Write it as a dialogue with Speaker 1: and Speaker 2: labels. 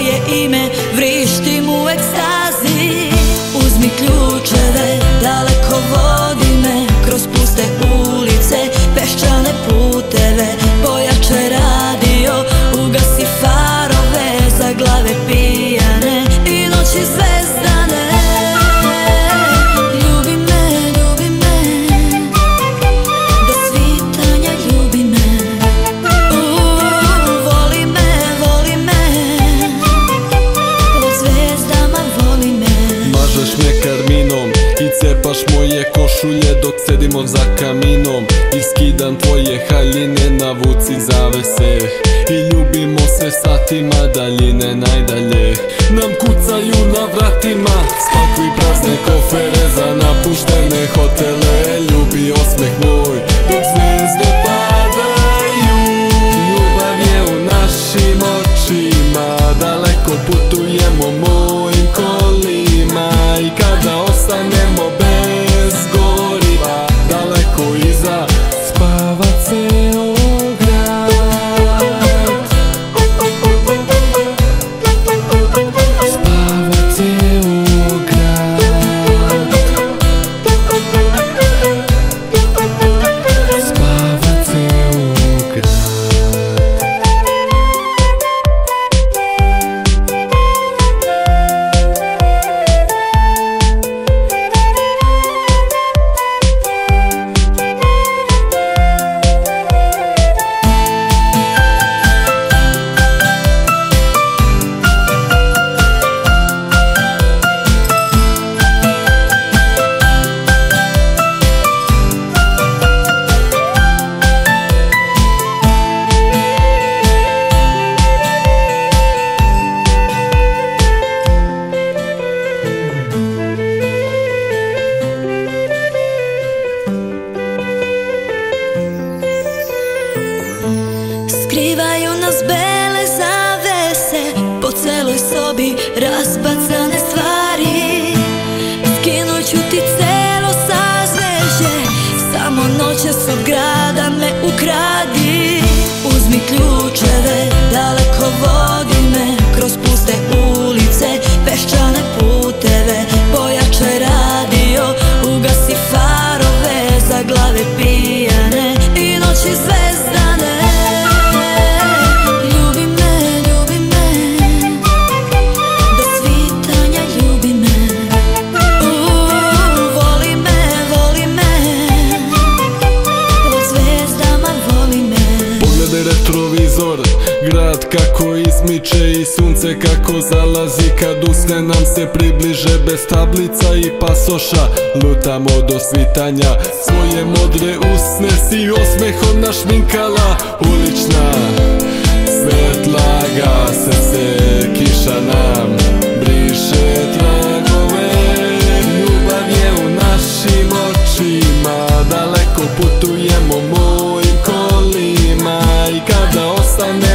Speaker 1: tvoje ime, vrištim u ekstazi. Uzmi ključeve, daleko vodi me kroz puste ulice, peščane puteve, pojače radio, ugasi farove za glave pijane i noći zvezdane. Ljubi me, do svitanja ljubi me. Voli me, pod zvezdama voli me.
Speaker 2: Mažeš me karminom i cepaš moje košulje dok sedimo za kaminom. I skidam tvoje haljine, navuci zavese i ljubimo se satima, daljine najdalje nam kucaju na vratima. Spakuj prazne kofere za napuštene hotele, ljubi osmeh moj dok zvezde padaju. Ljubav je u našim očima, daleko putujemo mojim kolima. I kada ostanemo bez goriva, daleko iza spava ceo grad. Spava ceo grad. Spava ceo grad.
Speaker 1: Skrivaju nas bele zavese, po celoj sobi razbacane stvari. Skinut ću ti celo sazvežđe, samo noćas od grada me ukradi. Uzmi ključeve, daleko vodi me kroz puste ulice, peščane puteve, pojače radio, ugasi farove za glave pijane i noći zvezdane.
Speaker 2: Retrovizor, grad kako izmiče i sunce kako zalazi. Kad usne nam se približe bez tablica i pasoša, lutamo do svitanja, svoje modre usne si osmehom našminkala. Ulična svetla gase se, kiša nam briše tragove. Ljubav je u našim očima, daleko putujemo mojim kolima. I kada ostane